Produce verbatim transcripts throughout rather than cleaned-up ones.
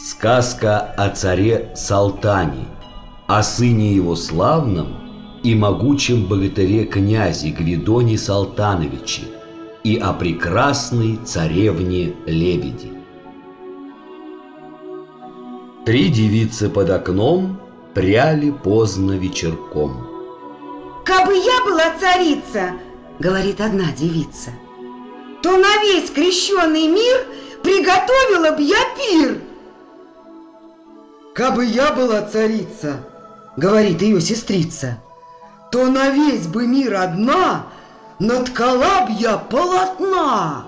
Сказка о царе Салтане, о сыне его славном и могучем богатыре-князе Гвидоне Салтановиче и о прекрасной царевне Лебеди. Три девицы под окном пряли поздно вечерком. «Кабы я была царица, — говорит одна девица, — то на весь крещеный мир приготовила б я пир». «Кабы я была царица, — говорит ее сестрица, — то на весь бы мир одна наткала б я полотна».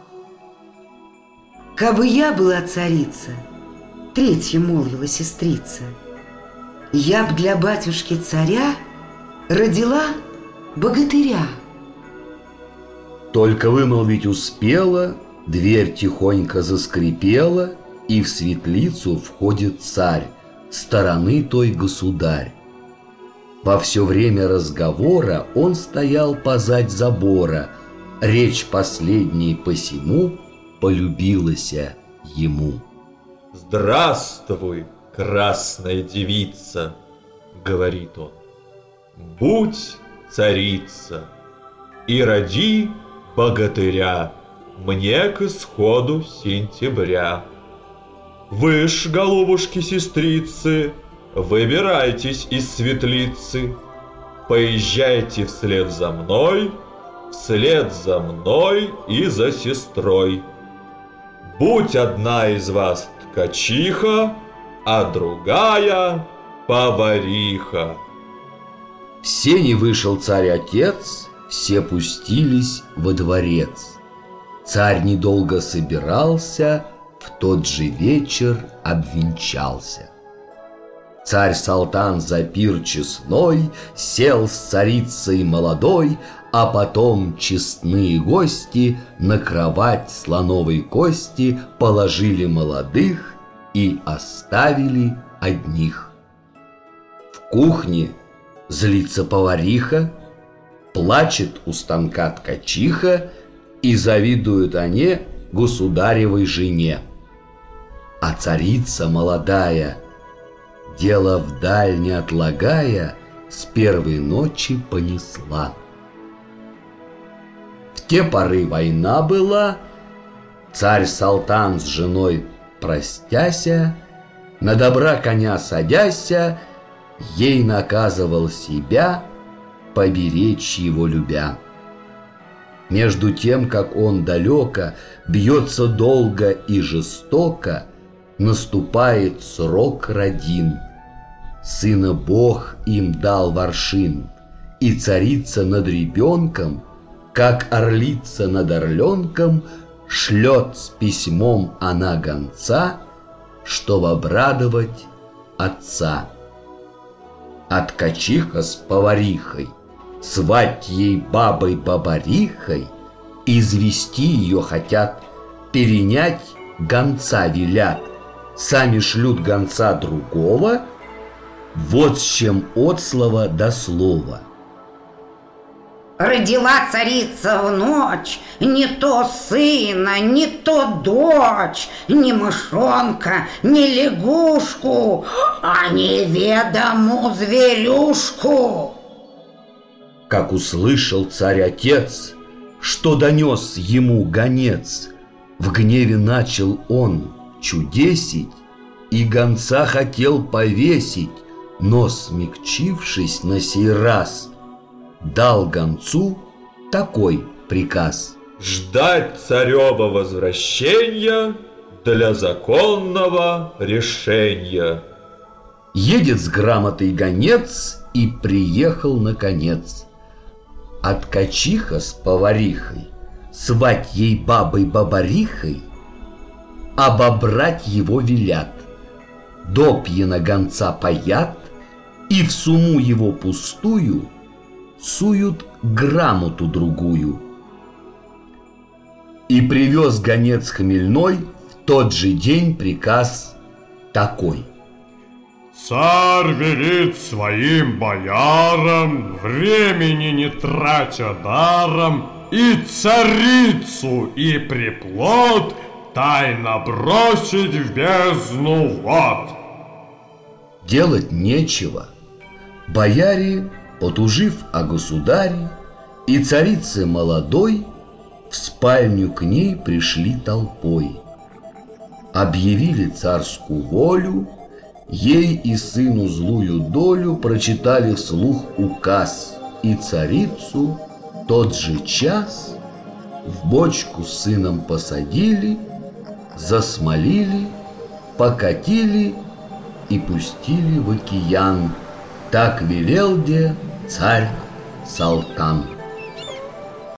«Кабы я была царица, — третья молвила сестрица, — я б для батюшки царя родила богатыря». Только вымолвить успела, дверь тихонько заскрипела, и в светлицу входит царь, стороны той государь. Во все время разговора он стоял позадь забора, речь последней посему полюбилася ему. «Здравствуй, красная девица, — говорит он, — будь царица и роди богатыря мне к исходу сентября. Вы ж, голубушки-сестрицы, выбирайтесь из светлицы, поезжайте вслед за мной, вслед за мной и за сестрой. Будь одна из вас ткачиха, а другая повариха». В сени вышел царь-отец, все пустились во дворец. Царь недолго собирался, в тот же вечер обвенчался. Царь Салтан за пир честной сел с царицей молодой, а потом честные гости на кровать слоновой кости положили молодых и оставили одних. В кухне злится повариха, плачет у станка ткачиха, и завидуют они государевой жене. А царица молодая, дело вдаль не отлагая, с первой ночи понесла. В те поры война была, царь Салтан с женой простяся, на добра коня садяся, ей наказывал себя, поберечь его любя. Между тем, как он далеко бьется долго и жестоко, наступает срок родин. Сына Бог им дал в аршин, и царица над ребенком, как орлица над орленком, шлет с письмом она гонца, чтоб обрадовать отца. А ткачиха с поварихой, свать ей бабой-бабарихой, извести ее хотят, перенять гонца велят, сами шлют гонца другого, вот с чем от слова до слова. Родила царица в ночь не то сына, не то дочь, не мышонка, не лягушку, а неведому зверюшку. Как услышал царь-отец, что донес ему гонец, в гневе начал он чудесить и гонца хотел повесить, но, смягчившись на сей раз, дал гонцу такой приказ: ждать царева возвращения для законного решения. Едет с грамотой гонец и приехал наконец. А ткачиха с поварихой, свать ей бабой-бабарихой, обобрать его велят. Допьяно гонца паят, и в сумму его пустую суют грамоту другую. И привез гонец хмельной в тот же день приказ такой: царь велит своим боярам, времени не тратя даром, и царицу, и приплод тайно бросить в бездну вод. Делать нечего. Бояре, потужив о государе, и царице молодой в спальню к ней пришли толпой. Объявили царскую волю, ей и сыну злую долю прочитали вслух указ, и царицу тот же час в бочку с сыном посадили, засмолили, покатили и пустили в океан. Так велел де царь Салтан.